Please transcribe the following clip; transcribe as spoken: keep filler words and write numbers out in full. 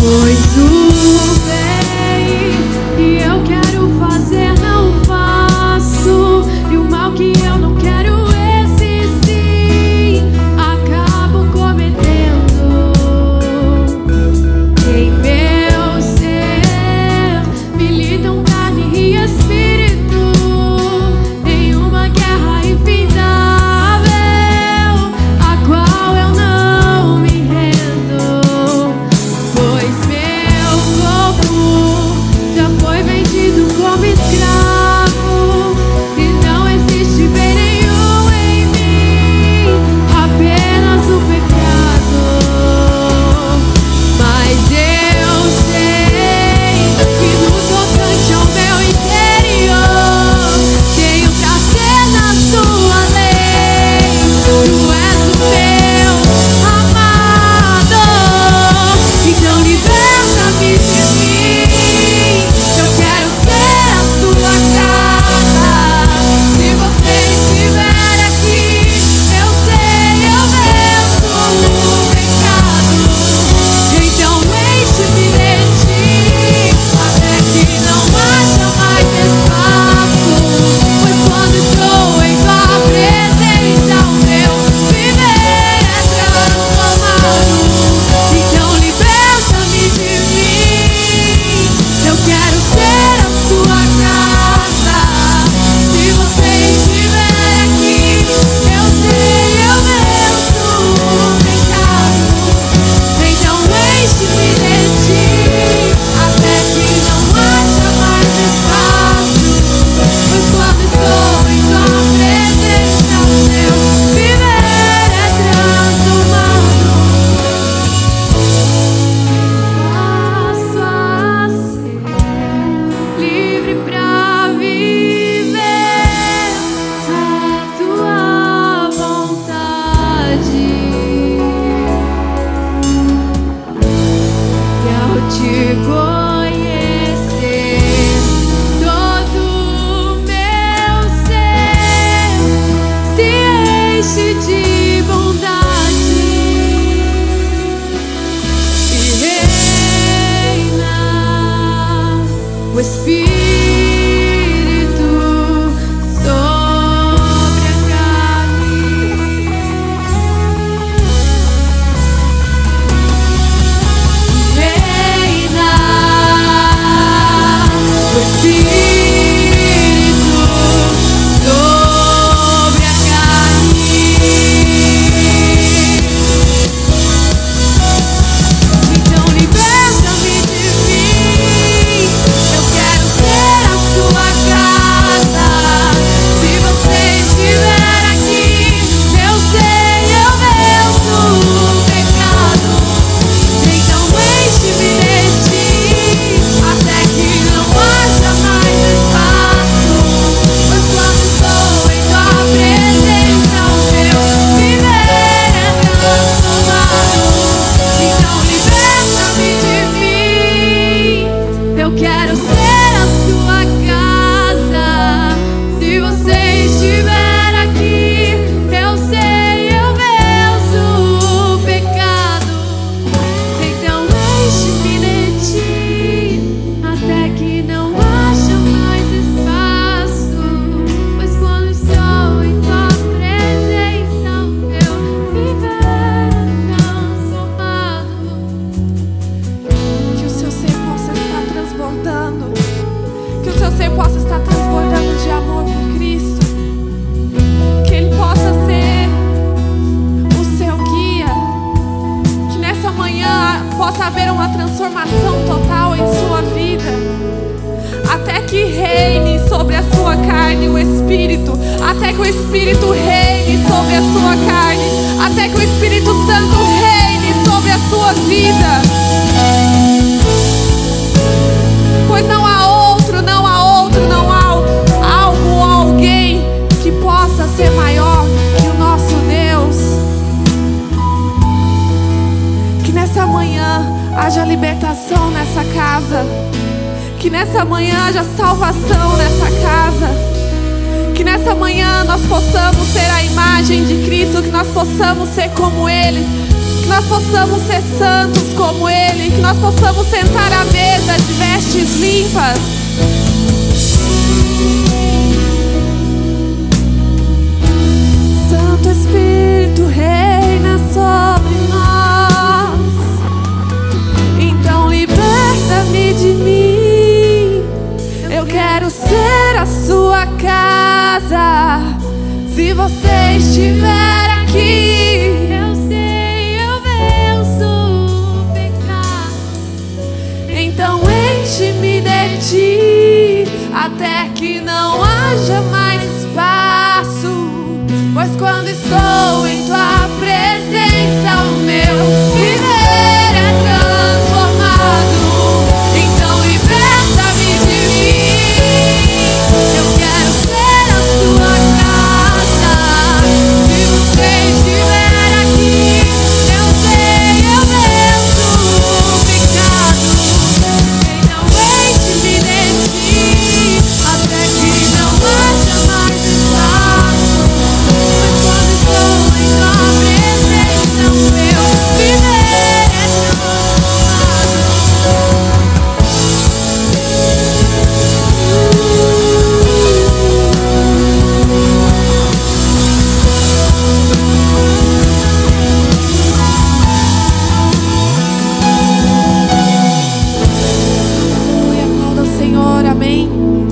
Pois o bem que eu quero fazer não faço, e o mal que eu não quero, esse sim acabo cometendo. Em meu ser militam carne e espírito, em uma guerra infindável, a qual eu não me rendo. Pois meu corpo já foi vendido como escravo, e não existe bem nenhum em mim, apenas o pecado. Mas eu sei que no tocante ao meu interior tenho prazer na sua lei. Tu és o meu amado, então liberta-me de mim. Eu quero ser a sua casa. Se você estiver aqui, eu sei, eu venço o pecado. Então enche-me de ti, até que não haja mais espaço. Pois quando estou em tua presença, o meu viver é transformado. Então liberta-me de mim. Eu quero ser a sua casa. Se você estiver aqui, eu sei, eu venço o pecado. Então enche-me de ti, até que não haja mais espaço. Pois quando estou em tua presença, o meu viver é transformado. Passo a ser livre pra viver a tua vontade. E ao te conhecer, todo o meu ser se enche de bondade e reina o Espírito sobre a carne. Reina o Espírito sobre a carne. Então liberta-me de mim. Eu quero ser a sua casa. Se você estiver aqui, eu sei, eu venço o pecado. Então enche-me de ti, até que não haja mais espaço. Pois quando estou em tua presença, o meu viver é transformado. Então liberta-me de mim. Eu quero ser a sua casa. Se você estiver aqui, eu sei, eu venço o pecado. Então enche-me de ti, até que não haja mais espaço. Pois quando estou em tua presença, o meu viver é transformado. Que o seu ser possa estar transbordando. Que o seu ser possa estar transbordando de amor por Cristo. Que Ele possa ser o seu guia. Que nessa manhã possa haver uma transformação total em sua vida. Até que reine sobre a sua carne o Espírito. Até que o Espírito reine sobre a sua carne. Até que o Espírito Santo reine sobre a sua vida. Pois não há outro, não há outro, não há algo ou alguém que possa ser maior que o nosso Deus. Que nessa manhã haja libertação nessa casa. Que nessa manhã haja salvação nessa casa. Que nessa manhã nós possamos ser a imagem de Cristo, que nós possamos ser como Ele, que nós nós possamos ser santos como Ele, que nós possamos sentar à mesa de vestes limpas. Santo Espírito reina sobre nós, então liberta-me de mim. Eu quero ser a sua casa. Se você estiver aqui, Eu sei, eu venço o pecado. então enche-me de ti, até que não haja mais espaço. Pois quando estou em tua presença, o meu viver é transformado. Então liberta-me de mim. Eu quero ser a sua casa. Se você estiver aqui, eu sei, eu venço o pecado. Então enche-me de ti, até que não haja mais espaço. Pois quando estou em tua presença, o meu viver é transformado. Aleluia, aplauda o Senhor, amém.